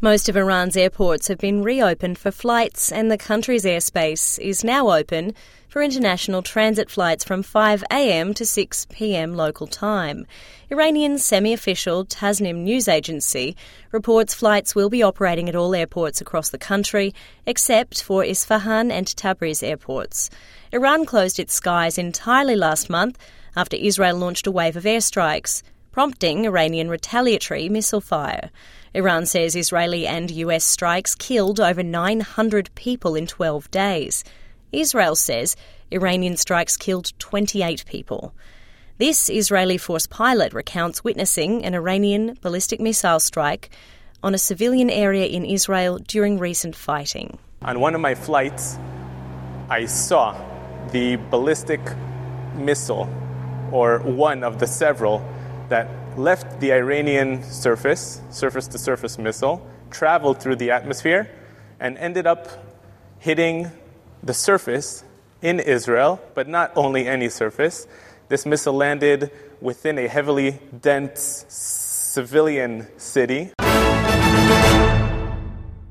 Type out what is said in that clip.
Most of Iran's airports have been reopened for flights, and the country's airspace is now open for international transit flights from 5 a.m. to 6 p.m. local time. Iranian semi-official Tasnim news agency reports flights will be operating at all airports across the country, except for Isfahan and Tabriz airports. Iran closed its skies entirely last month after Israel launched a wave of airstrikes, prompting Iranian retaliatory missile fire. Iran says Israeli and US strikes killed over 900 people in 12 days. Israel says Iranian strikes killed 28 people. This Israeli force pilot recounts witnessing an Iranian ballistic missile strike on a civilian area in Israel during recent fighting. On one of my flights, I saw the ballistic missile, or one of the several, that left the Iranian surface-to-surface missile, traveled through the atmosphere, and ended up hitting the surface in Israel, but not only any surface. This missile landed within a heavily dense civilian city.